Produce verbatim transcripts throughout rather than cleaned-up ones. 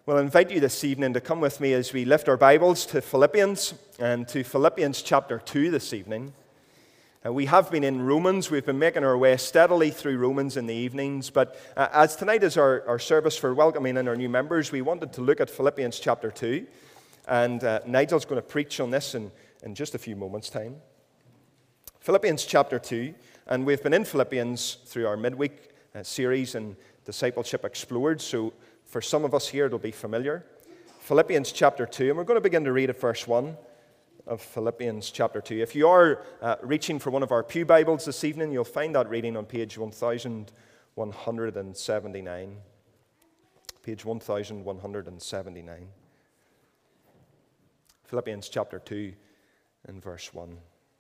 Well, I invite you this evening to come with me as we lift our Bibles to Philippians, and to Philippians chapter two this evening. Uh, we have been in Romans. We've been making our way steadily through Romans in the evenings, but uh, as tonight is our, our service for welcoming in our new members, we wanted to look at Philippians chapter two, and uh, Nigel's going to preach on this in, in just a few moments' time. Philippians chapter two, and we've been in Philippians through our midweek uh, series and Discipleship Explored, so for some of us here, it'll be familiar. Philippians chapter two, and we're going to begin to read at verse one of Philippians chapter two. If you are uh, reaching for one of our pew Bibles this evening, you'll find that reading on page one thousand one hundred seventy-nine. Page one thousand one hundred seventy-nine. Philippians chapter two and verse one.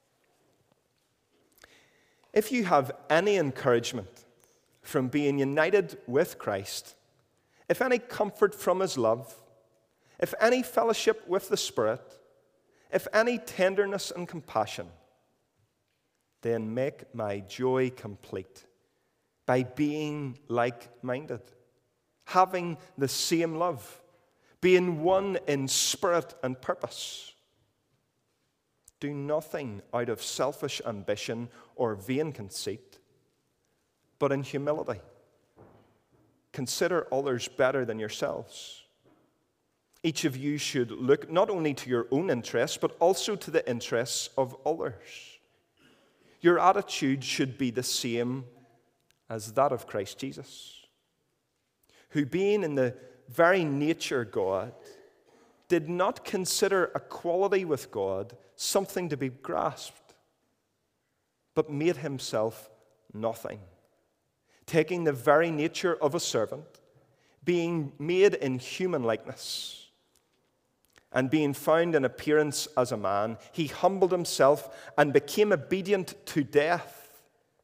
If you have any encouragement from being united with Christ, if any comfort from his love, if any fellowship with the Spirit, if any tenderness and compassion, then make my joy complete by being like-minded, having the same love, being one in spirit and purpose. Do nothing out of selfish ambition or vain conceit, but in humility consider others better than yourselves. Each of you should look not only to your own interests, but also to the interests of others. Your attitude should be the same as that of Christ Jesus, who, being in the very nature God, did not consider equality with God something to be grasped, but made himself nothing, taking the very nature of a servant, being made in human likeness, and being found in appearance as a man, he humbled himself and became obedient to death,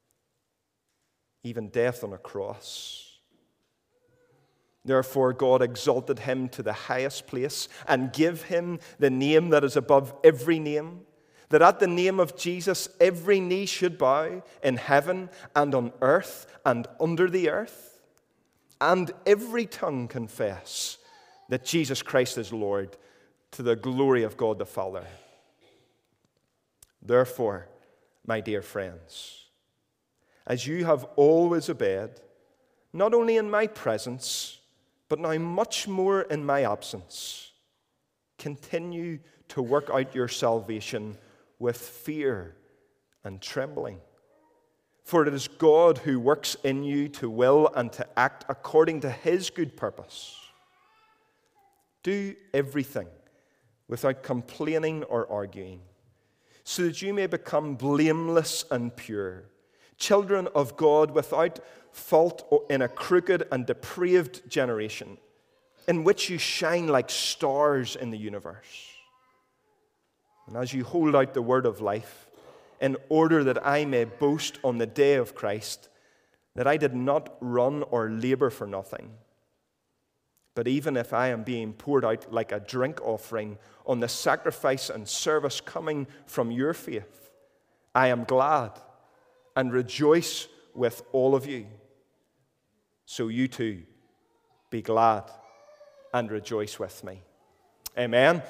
even death on a cross. Therefore God exalted him to the highest place and gave him the name that is above every name, that at the name of Jesus every knee should bow in heaven and on earth and under the earth, and every tongue confess that Jesus Christ is Lord, to the glory of God the Father. Therefore, my dear friends, as you have always obeyed, not only in my presence, but now much more in my absence, continue to work out your salvation with fear and trembling. For it is God who works in you to will and to act according to his good purpose. Do everything without complaining or arguing, so that you may become blameless and pure, children of God without fault in a crooked and depraved generation, in which you shine like stars in the universe. And as you hold out the word of life, in order that I may boast on the day of Christ, that I did not run or labor for nothing, but even if I am being poured out like a drink offering on the sacrifice and service coming from your faith, I am glad and rejoice with all of you. So you too, be glad and rejoice with me. Amen.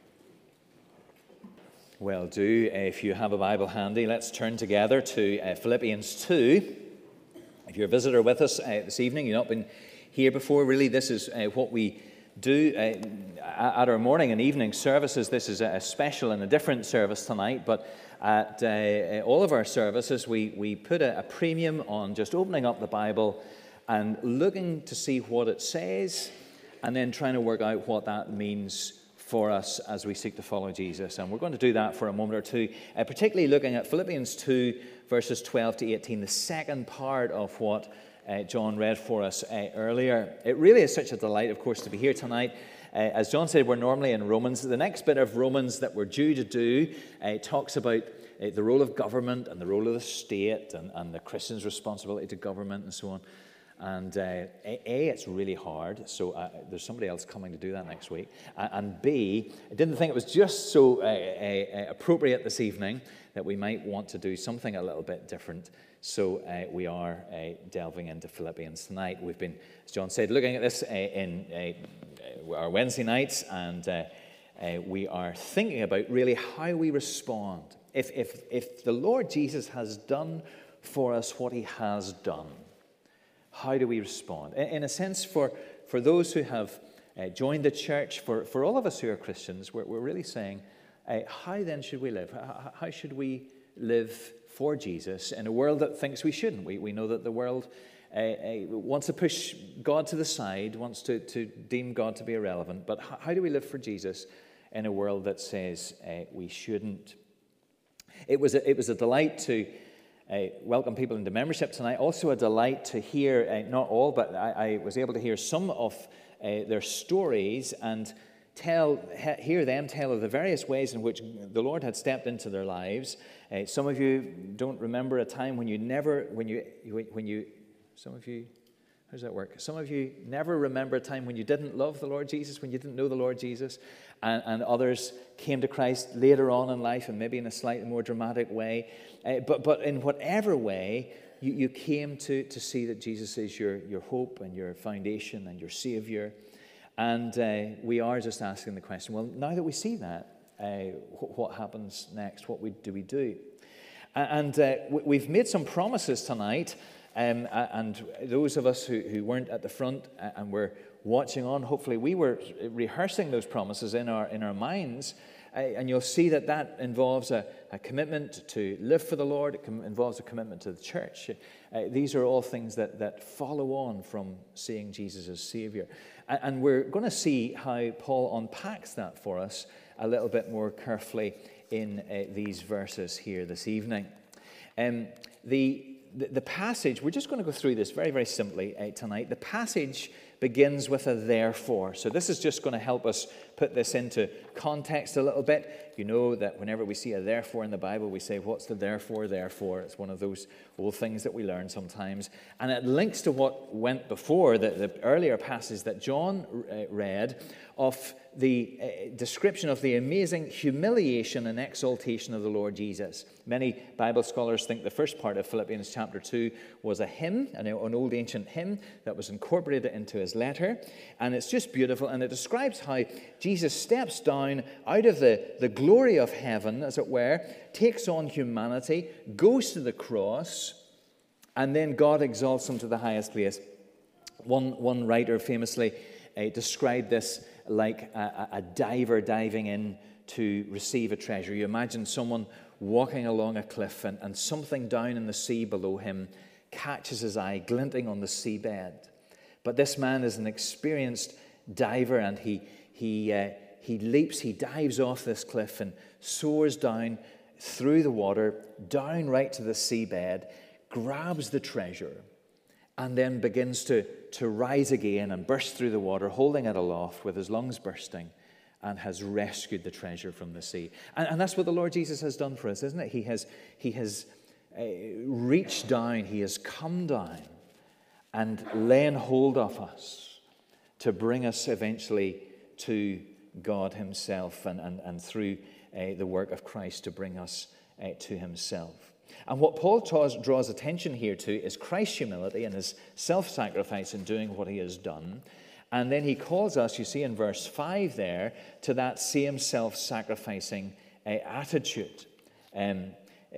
Well, do, if you have a Bible handy, let's turn together to uh, Philippians two. If you're a visitor with us uh, this evening, you've not been here before, really, this is uh, what we do uh, at our morning and evening services. This is a special and a different service tonight, but at uh, all of our services, we, we put a, a premium on just opening up the Bible and looking to see what it says, and then trying to work out what that means for us as we seek to follow Jesus. And we're going to do that for a moment or two, uh, particularly looking at Philippians two, verses twelve to eighteen, the second part of what uh, John read for us uh, earlier. It really is such a delight, of course, to be here tonight. Uh, as John said, we're normally in Romans. The next bit of Romans that we're due to do uh, talks about uh, the role of government and the role of the state and, and the Christian's responsibility to government and so on. And uh, A, it's really hard, so uh, there's somebody else coming to do that next week. Uh, and B, I didn't think it was just so uh, uh, appropriate this evening that we might want to do something a little bit different. So uh, we are uh, delving into Philippians tonight. We've been, as John said, looking at this uh, in uh, our Wednesday nights, and uh, uh, we are thinking about really how we respond. If, if, if the Lord Jesus has done for us what he has done, how do we respond? In, in a sense, for, for those who have uh, joined the church, for, for all of us who are Christians, we're, we're really saying, uh, how then should we live? How, how should we live for Jesus in a world that thinks we shouldn't? We, we know that the world uh, uh, wants to push God to the side, wants to, to deem God to be irrelevant. But how, how do we live for Jesus in a world that says uh, we shouldn't? It was a, it was a delight to uh, welcome people into membership tonight. Also a delight to hear, uh, not all, but I, I was able to hear some of uh, their stories and tell, he, hear them tell of the various ways in which the Lord had stepped into their lives. Uh, some of you don't remember a time when you never, when you, when you, some of you, how does that work? Some of you never remember a time when you didn't love the Lord Jesus, when you didn't know the Lord Jesus, and, and others came to Christ later on in life, and maybe in a slightly more dramatic way. Uh, but but in whatever way, you, you came to, to see that Jesus is your, your hope and your foundation and your Savior. And uh, we are just asking the question, well, now that we see that, uh, what, what happens next? What we, do we do? And uh, we've made some promises tonight. Um, and those of us who, who weren't at the front and were watching on, hopefully we were rehearsing those promises in our in our minds. Uh, and you'll see that that involves a, a commitment to live for the Lord. It com- involves a commitment to the church. Uh, these are all things that, that follow on from seeing Jesus as Savior. And, and we're going to see how Paul unpacks that for us a little bit more carefully in uh, these verses here this evening. Um, the The, the passage, we're just going to go through this very, very simply uh, tonight. The passage begins with a therefore. So this is just going to help us put this into context a little bit. You know that whenever we see a therefore in the Bible, we say, what's the therefore, therefore? It's one of those old things that we learn sometimes. And it links to what went before, the, the earlier passage that John uh, read of the uh, description of the amazing humiliation and exaltation of the Lord Jesus. Many Bible scholars think the first part of Philippians chapter two was a hymn, an, an old ancient hymn that was incorporated into his letter. And it's just beautiful. And it describes how Jesus steps down out of the, the glory of heaven, as it were, takes on humanity, goes to the cross, and then God exalts him to the highest place. One, one writer famously uh, described this like a, a diver diving in to receive a treasure. You imagine someone walking along a cliff and, and something down in the sea below him catches his eye, glinting on the seabed. But this man is an experienced diver, and he he uh, he leaps, he dives off this cliff and soars down through the water, down right to the seabed, grabs the treasure, and then begins to, to rise again and burst through the water, holding it aloft with his lungs bursting, and has rescued the treasure from the sea. And, and that's what the Lord Jesus has done for us, isn't it? He has, he has uh, reached down, he has come down and laid hold of us to bring us eventually to God himself, and, and, and through uh, the work of Christ to bring us uh, to himself. And what Paul draws, draws attention here to is Christ's humility and his self-sacrifice in doing what he has done. And then he calls us, you see in verse five there, to that same self-sacrificing uh, attitude. Um, uh,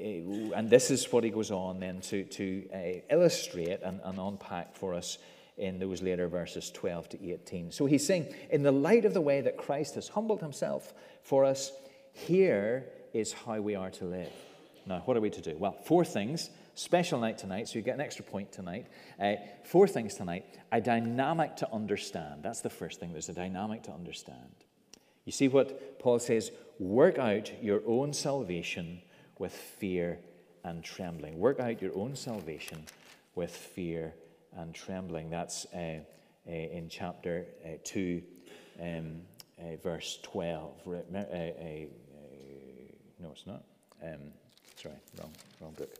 and this is what he goes on then to, to uh, illustrate and, and unpack for us in those later verses twelve to eighteen. So he's saying, in the light of the way that Christ has humbled himself for us, here is how we are to live. Now, what are we to do? Well, four things. Special night tonight, so you get an extra point tonight. Uh, four things tonight. A dynamic to understand. That's the first thing. There's a dynamic to understand. You see what Paul says? Work out your own salvation with fear and trembling. Work out your own salvation with fear and trembling. That's uh, uh, in chapter uh, two, um, uh, verse twelve. Uh, uh, uh, no, it's not. Um, sorry, wrong, wrong book.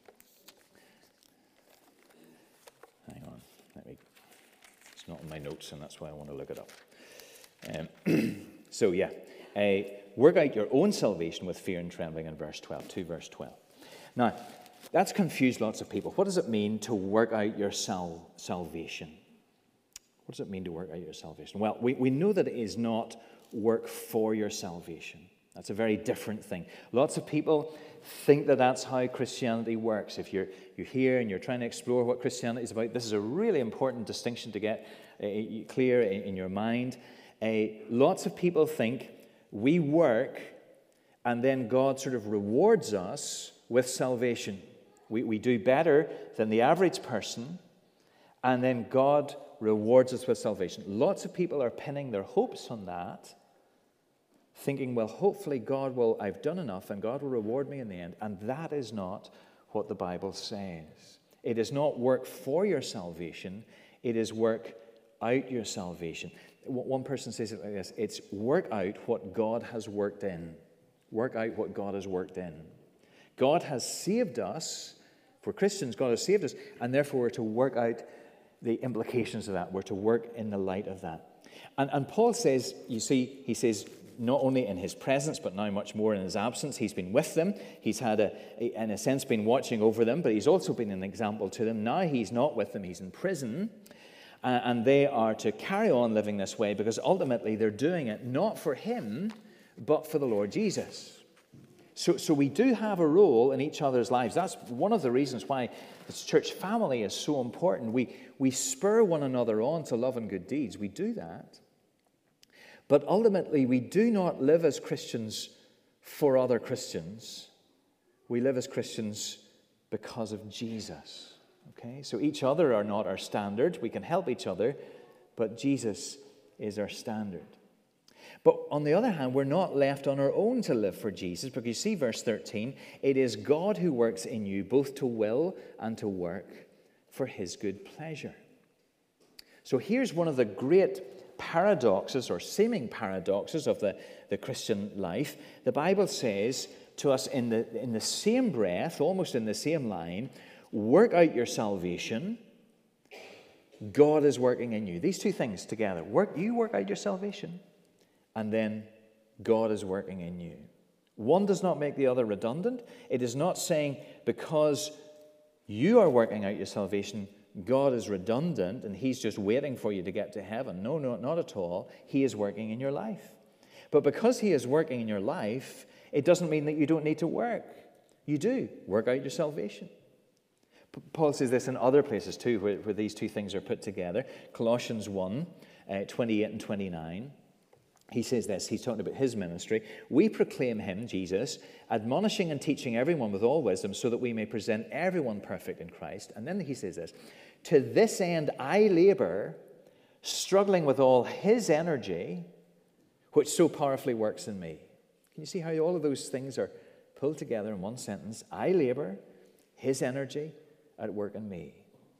Hang on, let me. It's not in my notes, and that's why I want to look it up. Um, so yeah, uh, work out your own salvation with fear and trembling in verse twelve. Two, verse twelve. Now, that's confused lots of people. What does it mean to work out your sal- salvation? What does it mean to work out your salvation? Well, we, we know that it is not work for your salvation. That's a very different thing. Lots of people think that that's how Christianity works. If you're, you're here and you're trying to explore what Christianity is about, this is a really important distinction to get uh, clear in, in your mind. Uh, lots of people think we work and then God sort of rewards us with salvation. We, we do better than the average person, and then God rewards us with salvation. Lots of people are pinning their hopes on that, thinking, well, hopefully God will, I've done enough and God will reward me in the end. And that is not what the Bible says. It is not work for your salvation. It is work out your salvation. One person says it like this: it's work out what God has worked in. Work out what God has worked in. God has saved us. For Christians, God has saved us, and therefore we're to work out the implications of that. We're to work in the light of that. And, and Paul says, you see, he says, not only in his presence, but now much more in his absence. He's been with them. He's had, a, in a sense, been watching over them, but he's also been an example to them. Now he's not with them. He's in prison. Uh, and they are to carry on living this way because ultimately they're doing it not for him, but for the Lord Jesus. So, so we do have a role in each other's lives. That's one of the reasons why this church family is so important. We, we spur one another on to love and good deeds. We do that. But ultimately, we do not live as Christians for other Christians. We live as Christians because of Jesus. Okay? So each other are not our standard. We can help each other, but Jesus is our standard. But on the other hand, we're not left on our own to live for Jesus, because you see verse thirteen, it is God who works in you both to will and to work for his good pleasure. So here's one of the great paradoxes or seeming paradoxes of the, the Christian life. The Bible says to us in the, in the same breath, almost in the same line, work out your salvation. God is working in you. These two things together. Work, you work out your salvation. And then God is working in you. One does not make the other redundant. It is not saying because you are working out your salvation, God is redundant and he's just waiting for you to get to heaven. No, no, not at all. He is working in your life. But because he is working in your life, it doesn't mean that you don't need to work. You do. Work out your salvation. Paul says this in other places too, where, where these two things are put together. Colossians one, uh, twenty-eight and twenty-nine. He says this, he's talking about his ministry. We proclaim him, Jesus, admonishing and teaching everyone with all wisdom so that we may present everyone perfect in Christ. And then he says this, to this end I labor, struggling with all his energy, which so powerfully works in me. Can you see how all of those things are pulled together in one sentence? I labor, his energy at work in me.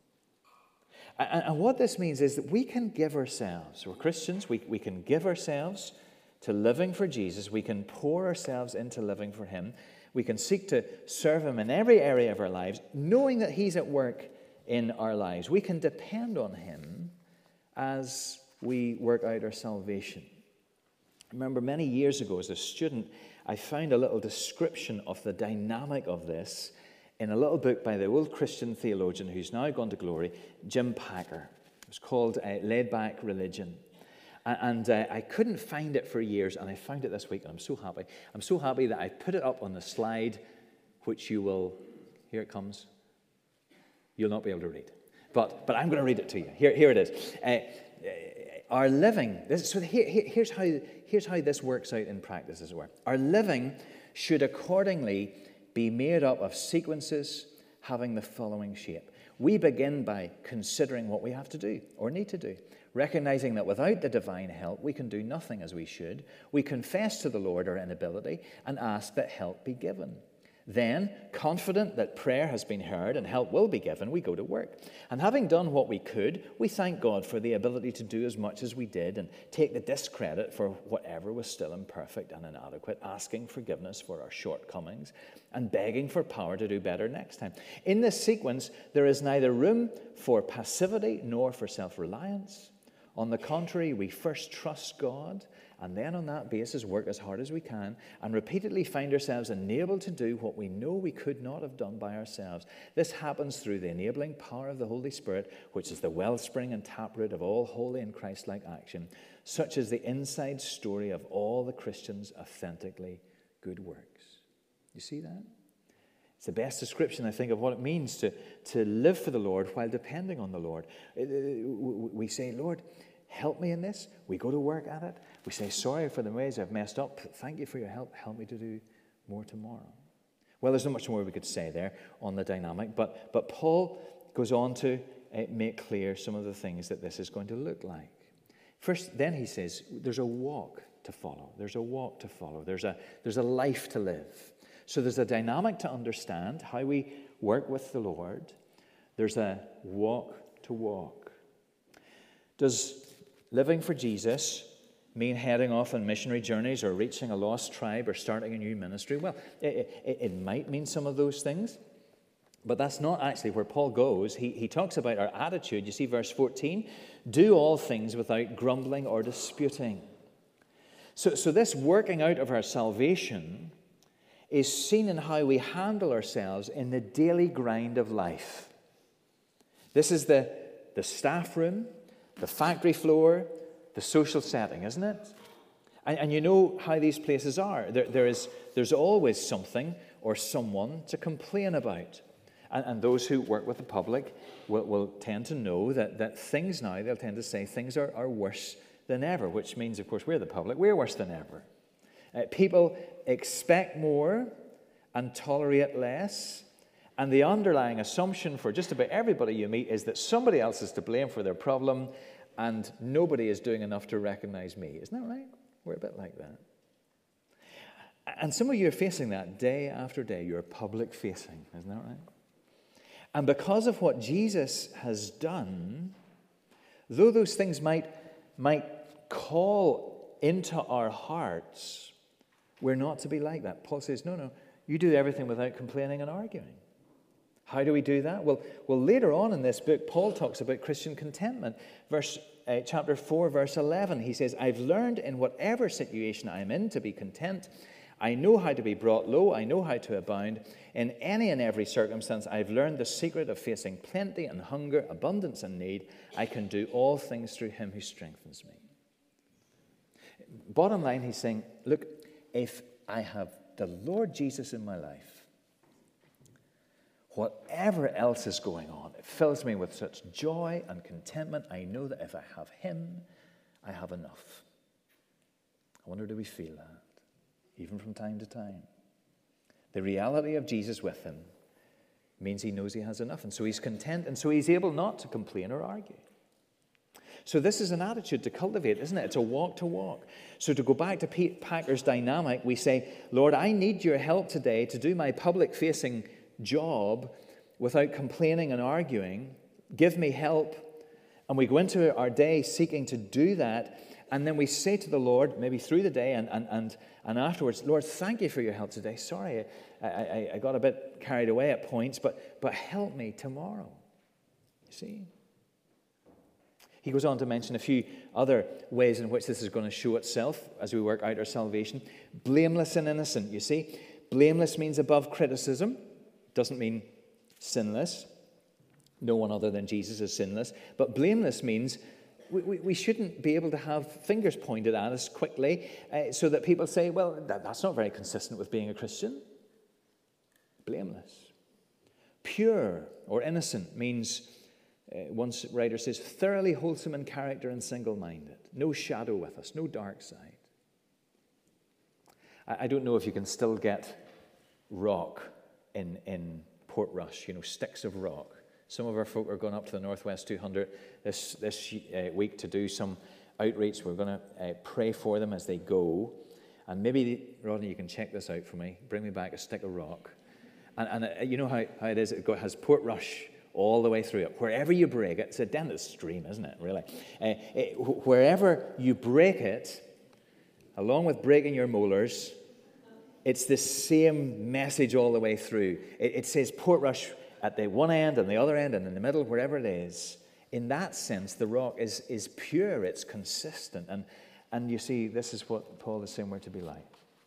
And what this means is that we can give ourselves, we're Christians, we, we can give ourselves to living for Jesus. We can pour ourselves into living for him. We can seek to serve him in every area of our lives, knowing that he's at work in our lives. We can depend on him as we work out our salvation. I remember many years ago as a student, I found a little description of the dynamic of this in a little book by the old Christian theologian who's now gone to glory, Jim Packer. It was called uh, Laid Back Religion. And, and uh, I couldn't find it for years, and I found it this week, and I'm so happy. I'm so happy that I put it up on the slide, which you will, here it comes. You'll not be able to read. But, but I'm going to read it to you. Here, here it is. Uh, our living, this, so here, here, here's, how, here's how this works out in practice, as it were. Our living should accordingly be made up of sequences having the following shape. We begin by considering what we have to do or need to do, recognizing that without the divine help, we can do nothing as we should. We confess to the Lord our inability and ask that help be given. Then, confident that prayer has been heard and help will be given, we go to work. And having done what we could, we thank God for the ability to do as much as we did and take the discredit for whatever was still imperfect and inadequate, asking forgiveness for our shortcomings and begging for power to do better next time. In this sequence, there is neither room for passivity nor for self-reliance. On the contrary, we first trust God, and then on that basis work as hard as we can, and repeatedly find ourselves enabled to do what we know we could not have done by ourselves. This happens through the enabling power of the Holy Spirit, which is the wellspring and taproot of all holy and Christ-like action. Such is the inside story of all the Christians' authentically good works. You see that? It's the best description, I think, of what it means to, to live for the Lord while depending on the Lord. We say, Lord, help me in this. We go to work at it. We say, sorry for the ways I've messed up. Thank you for your help. Help me to do more tomorrow. Well, there's not much more we could say there on the dynamic, but, but Paul goes on to uh, make clear some of the things that this is going to look like. First, then he says, there's a walk to follow. There's a walk to follow. There's a, there's a life to live. So there's a dynamic to understand how we work with the Lord. There's a walk to walk. Does living for Jesus mean heading off on missionary journeys or reaching a lost tribe or starting a new ministry? Well, it, it, it might mean some of those things, but that's not actually where Paul goes. He, he talks about our attitude. You see verse fourteen, do all things without grumbling or disputing. So, so this working out of our salvation is seen in how we handle ourselves in the daily grind of life. This is the, the staff room, the factory floor, the social setting, isn't it? And, and you know how these places are. There, there is, there's always something or someone to complain about. And, and those who work with the public will, will tend to know that, that things now, they'll tend to say things are, are worse than ever, which means, of course, we're the public, we're worse than ever. Uh, people expect more and tolerate less, and the underlying assumption for just about everybody you meet is that somebody else is to blame for their problem, and nobody is doing enough to recognize me. Isn't that right? We're a bit like that. And some of you are facing that day after day. You're public facing. Isn't that right? And because of what Jesus has done, though those things might, might call into our hearts, we're not to be like that. Paul says, no, no, you do everything without complaining and arguing. How do we do that? Well, well, later on in this book, Paul talks about Christian contentment. Verse, uh, chapter four, verse eleven, he says, I've learned in whatever situation I'm in to be content. I know how to be brought low. I know how to abound. In any and every circumstance, I've learned the secret of facing plenty and hunger, abundance and need. I can do all things through him who strengthens me. Bottom line, he's saying, look, if I have the Lord Jesus in my life, whatever else is going on, it fills me with such joy and contentment. I know that if I have him, I have enough. I wonder, do we feel that, even from time to time? The reality of Jesus with him means he knows he has enough, and so he's content, and so he's able not to complain or argue. So this is an attitude to cultivate, isn't it? It's a walk to walk. So to go back to Pete Packer's dynamic, we say, Lord, I need your help today to do my public-facing job without complaining and arguing. Give me help. And we go into our day seeking to do that, and then we say to the Lord, maybe through the day and, and, and, and afterwards, Lord, thank you for your help today. Sorry, I, I, I got a bit carried away at points, but, but help me tomorrow. You see? He goes on to mention a few other ways in which this is going to show itself as we work out our salvation. Blameless and innocent, you see. Blameless means above criticism. Doesn't mean sinless. No one other than Jesus is sinless. But blameless means we, we, we shouldn't be able to have fingers pointed at us quickly uh, so that people say, well, that, that's not very consistent with being a Christian. Blameless. Pure or innocent means... Uh, one writer says, thoroughly wholesome in character and single-minded. No shadow with us, no dark side. I, I don't know if you can still get rock in, in Portrush, you know, sticks of rock. Some of our folk are going up to the Northwest two hundred this, this uh, week to do some outreach. We're going to uh, pray for them as they go. And maybe, Rodney, you can check this out for me. Bring me back a stick of rock. And, and uh, you know how, how it is? It has Portrush all the way through it. Wherever you break it, it's a dentist stream, isn't it, really? Uh, it, wherever you break it, along with breaking your molars, it's the same message all the way through. It, it says Portrush at the one end and the other end and in the middle, wherever it is, in that sense, the rock is, is pure, it's consistent. And, and you see, this is what Paul is saying we're to be like.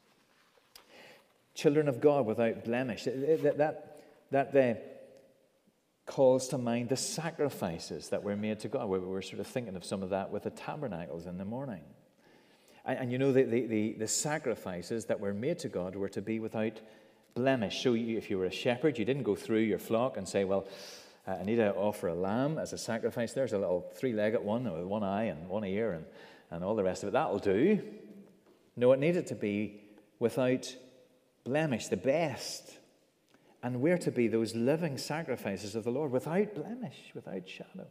Children of God without blemish. That, that, that uh, calls to mind the sacrifices that were made to God. We were sort of thinking of some of that with the tabernacles in the morning. And, and you know, the, the, the, the sacrifices that were made to God were to be without blemish. So you, if you were a shepherd, you didn't go through your flock and say, well, uh, I need to offer a lamb as a sacrifice. There's a little three-legged one with one eye and one ear and, and all the rest of it. That'll do. No, it needed to be without blemish, the best. And we're to be those living sacrifices of the Lord without blemish, without shadow.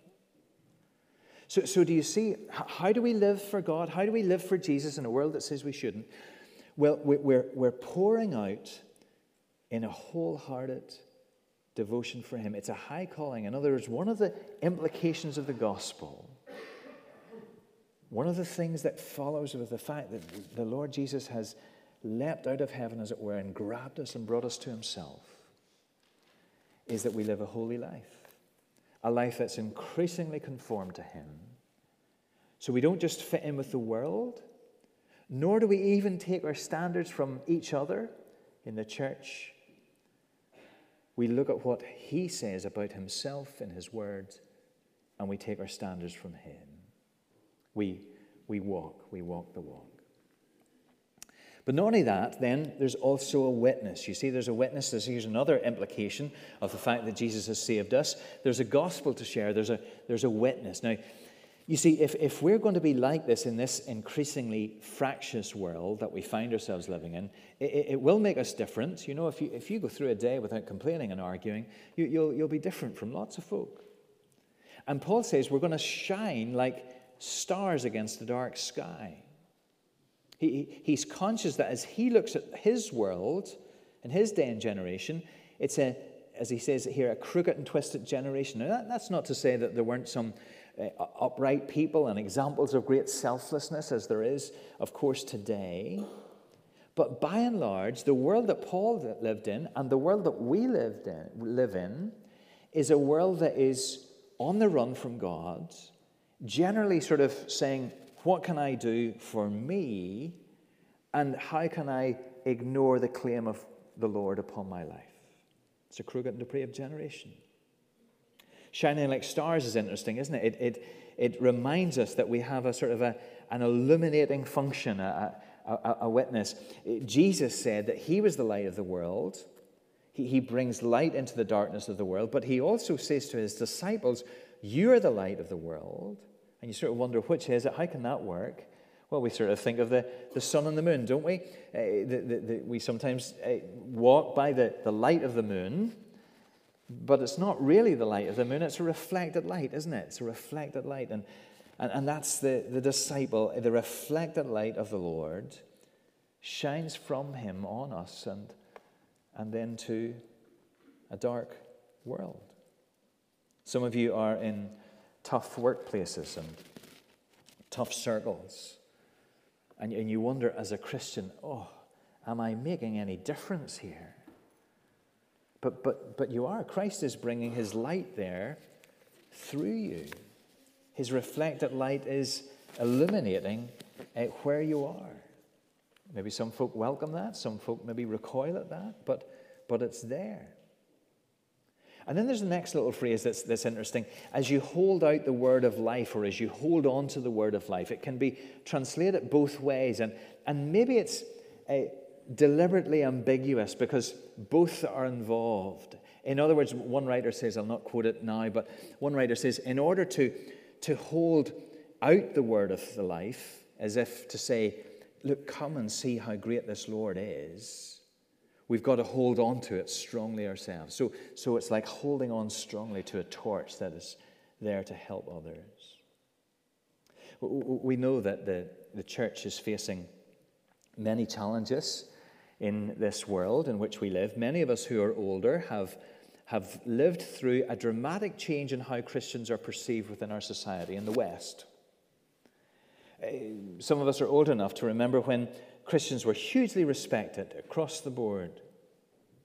So, so do you see, how do we live for God? How do we live for Jesus in a world that says we shouldn't? Well, we're, we're pouring out in a wholehearted devotion for him. It's a high calling. In other words, one of the implications of the gospel, one of the things that follows with the fact that the Lord Jesus has leapt out of heaven, as it were, and grabbed us and brought us to himself, is that we live a holy life, a life that's increasingly conformed to him. So we don't just fit in with the world, nor do we even take our standards from each other in the church. We look at what he says about himself in his word, and we take our standards from him. We, we walk, we walk the walk. But not only that, then there's also a witness. You see, there's a witness. There's, here's another implication of the fact that Jesus has saved us. There's a gospel to share. There's a, there's a witness. Now, you see, if, if we're going to be like this in this increasingly fractious world that we find ourselves living in, it, it will make us different. You know, if you, if you go through a day without complaining and arguing, you, you'll, you'll be different from lots of folk. And Paul says we're going to shine like stars against the dark sky. He, he's conscious that as he looks at his world and his day and generation, it's a, as he says here, a crooked and twisted generation. Now, that, that's not to say that there weren't some uh, upright people and examples of great selflessness, as there is, of course, today. But by and large, the world that Paul lived in and the world that we lived in, live in is a world that is on the run from God, generally sort of saying, what can I do for me, and how can I ignore the claim of the Lord upon my life? It's a crooked and depraved generation. Shining like stars is interesting, isn't it? It, it, it reminds us that we have a sort of a, an illuminating function, a, a, a witness. Jesus said that he was the light of the world. He, he brings light into the darkness of the world, but he also says to his disciples, you are the light of the world. And you sort of wonder, which is it? How can that work? Well, we sort of think of the, the sun and the moon, don't we? Uh, the, the, the, we sometimes uh, walk by the, the light of the moon, but it's not really the light of the moon. It's a reflected light, isn't it? It's a reflected light. And, and, and that's the, the disciple, the reflected light of the Lord shines from him on us and, and then to a dark world. Some of you are in tough workplaces and tough circles. And, and you wonder as a Christian, oh, am I making any difference here? But, but, but you are. Christ is bringing his light there through you. His reflected light is illuminating uh, where you are. Maybe some folk welcome that. Some folk maybe recoil at that. But, but it's there. And then there's the next little phrase that's, that's interesting. As you hold out the word of life, or as you hold on to the word of life, it can be translated both ways. And, and maybe it's uh, deliberately ambiguous because both are involved. In other words, one writer says, I'll not quote it now, but one writer says, in order to, to hold out the word of the life, as if to say, look, come and see how great this Lord is, we've got to hold on to it strongly ourselves. So, so it's like holding on strongly to a torch that is there to help others. We know that the, the church is facing many challenges in this world in which we live. Many of us who are older have, have lived through a dramatic change in how Christians are perceived within our society in the West. Some of us are old enough to remember when Christians were hugely respected across the board.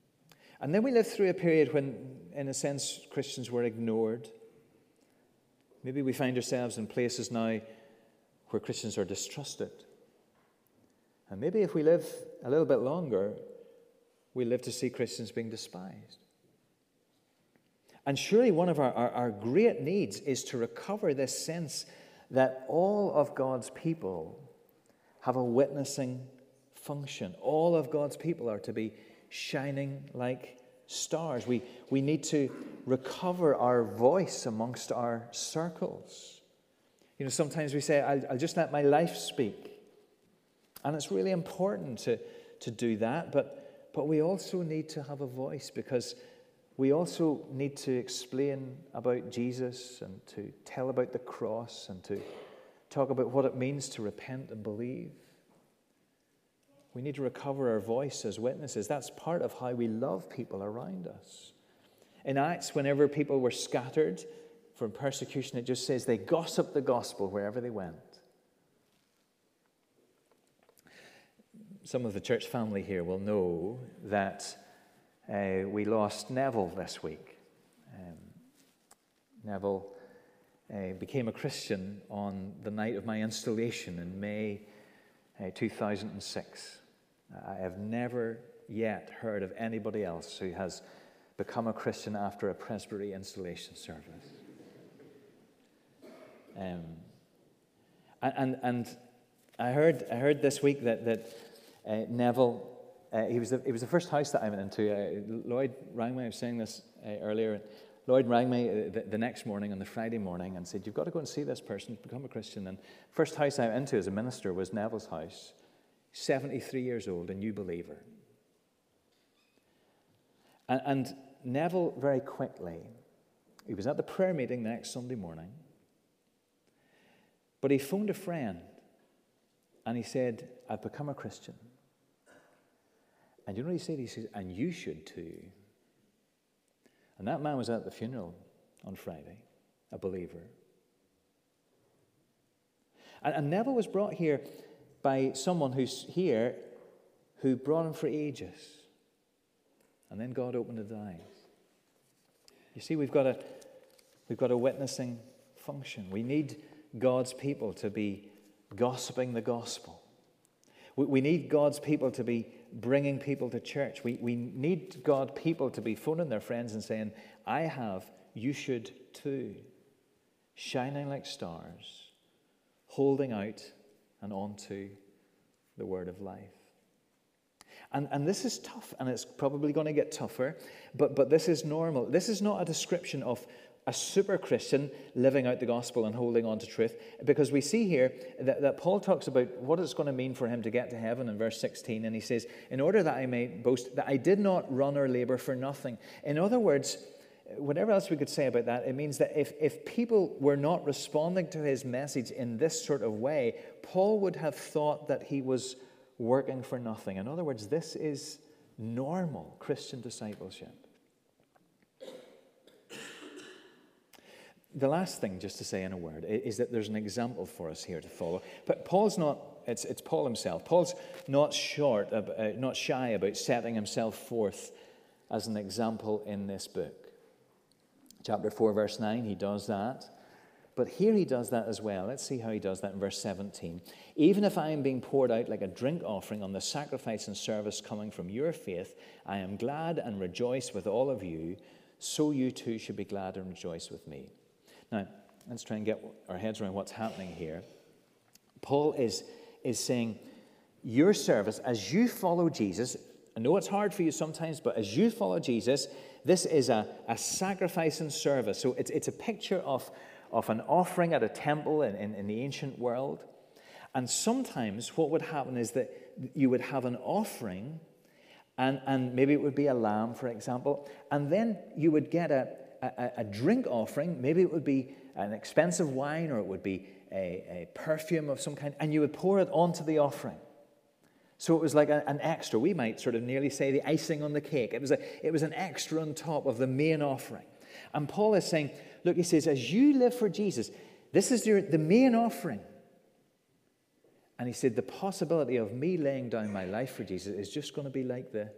And then we lived through a period when, in a sense, Christians were ignored. Maybe we find ourselves in places now where Christians are distrusted. And maybe if we live a little bit longer, we live to see Christians being despised. And surely one of our, our, our great needs is to recover this sense that all of God's people have a witnessing function. All of God's people are to be shining like stars. We, we need to recover our voice amongst our circles. You know, sometimes we say, I'll, I'll just let my life speak. And it's really important to, to do that, but, but we also need to have a voice, because we also need to explain about Jesus and to tell about the cross and to talk about what it means to repent and believe. We need to recover our voice as witnesses. That's part of how we love people around us. In Acts, whenever people were scattered from persecution, it just says they gossiped the gospel wherever they went. Some of the church family here will know that uh, we lost Neville this week. Um, Neville uh, became a Christian on the night of my installation in May uh, two thousand six. I have never yet heard of anybody else who has become a Christian after a Presbytery installation service. Um, and and I heard I heard this week that that uh, Neville uh, he was the, it was the first house that I went into. Uh, Lloyd rang me. I was saying this uh, earlier. Lloyd rang me the, the next morning on the Friday morning and said, "You've got to go and see this person, become a Christian." And first house I went into as a minister was Neville's house. seventy-three years old, a new believer. And, and Neville, very quickly, he was at the prayer meeting the next Sunday morning, but he phoned a friend and he said, "I've become a Christian." And you know what he said? He said, "And you should too." And that man was at the funeral on Friday, a believer. And, and Neville was brought here by someone who's here who brought him for ages. And then God opened his eyes. You see, we've got a, we've got a witnessing function. We need God's people to be gossiping the gospel. We, we need God's people to be bringing people to church. We, we need God people to be phoning their friends and saying, "I have, you should too." Shining like stars, holding out and onto the word of life. And, and this is tough, and it's probably going to get tougher, but, but this is normal. This is not a description of a super Christian living out the gospel and holding on to truth, because we see here that, that Paul talks about what it's going to mean for him to get to heaven in verse sixteen, and he says, "In order that I may boast, that I did not run or labor for nothing." In other words, whatever else we could say about that, it means that if, if people were not responding to his message in this sort of way, Paul would have thought that he was working for nothing. In other words, this is normal Christian discipleship. The last thing, just to say in a word, is that there's an example for us here to follow. But Paul's not, it's, it's Paul himself. Paul's not short, uh, not shy about setting himself forth as an example in this book. Chapter four, verse nine, he does that. But here he does that as well. Let's see how he does that in verse seventeen. "Even if I am being poured out like a drink offering on the sacrifice and service coming from your faith, I am glad and rejoice with all of you. So you too should be glad and rejoice with me." Now, let's try and get our heads around what's happening here. Paul is, is saying, your service, as you follow Jesus, I know it's hard for you sometimes, but as you follow Jesus, this is a, a sacrifice and service. So it's, it's a picture of, of an offering at a temple in, in, in the ancient world. And sometimes what would happen is that you would have an offering, and, and maybe it would be a lamb, for example, and then you would get a, a, a drink offering. Maybe it would be an expensive wine, or it would be a, a perfume of some kind, and you would pour it onto the offering. So it was like a, an extra. We might sort of nearly say the icing on the cake. It was, a, it was an extra on top of the main offering. And Paul is saying, look, he says, as you live for Jesus, this is your, the main offering. And he said, the possibility of me laying down my life for Jesus is just going to be like the,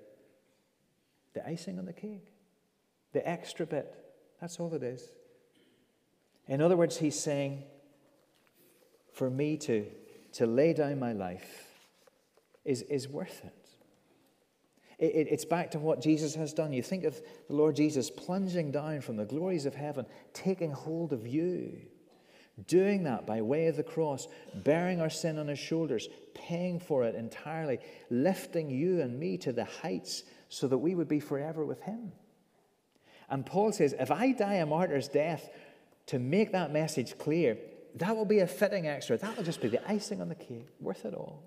the icing on the cake. The extra bit. That's all it is. In other words, he's saying, for me to, to lay down my life is, is worth it. It, it. It's back to what Jesus has done. You think of the Lord Jesus plunging down from the glories of heaven, taking hold of you, doing that by way of the cross, bearing our sin on his shoulders, paying for it entirely, lifting you and me to the heights so that we would be forever with him. And Paul says, if I die a martyr's death to make that message clear, that will be a fitting extra. That will just be the icing on the cake, worth it all.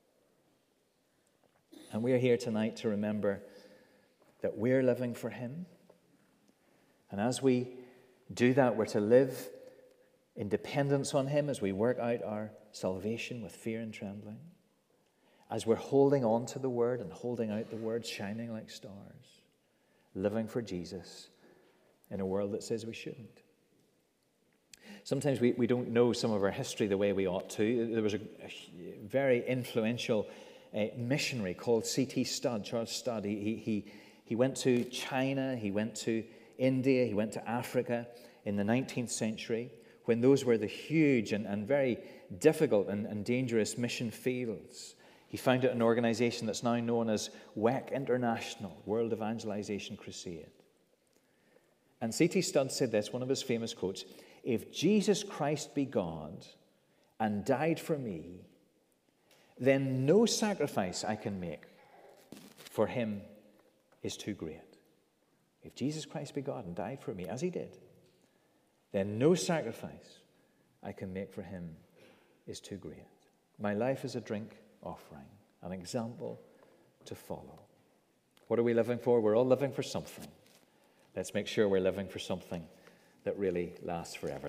And we're here tonight to remember that we're living for him. And as we do that, we're to live in dependence on him as we work out our salvation with fear and trembling. As we're holding on to the word and holding out the word, shining like stars. Living for Jesus in a world that says we shouldn't. Sometimes we, we don't know some of our history the way we ought to. There was a, a very influential uh, missionary called C T Studd, Charles Studd. He, he, he went to China, he went to India, he went to Africa in the nineteenth century, when those were the huge and, and very difficult and, and dangerous mission fields. He founded an organization that's now known as W E C International, World Evangelization Crusade. And C T Studd said this, one of his famous quotes, if Jesus Christ be God and died for me, then no sacrifice I can make for him is too great. If Jesus Christ be God and died for me, as he did, then no sacrifice I can make for him is too great. My life is a drink offering, an example to follow. What are we living for? We're all living for something. Let's make sure we're living for something that really lasts forever.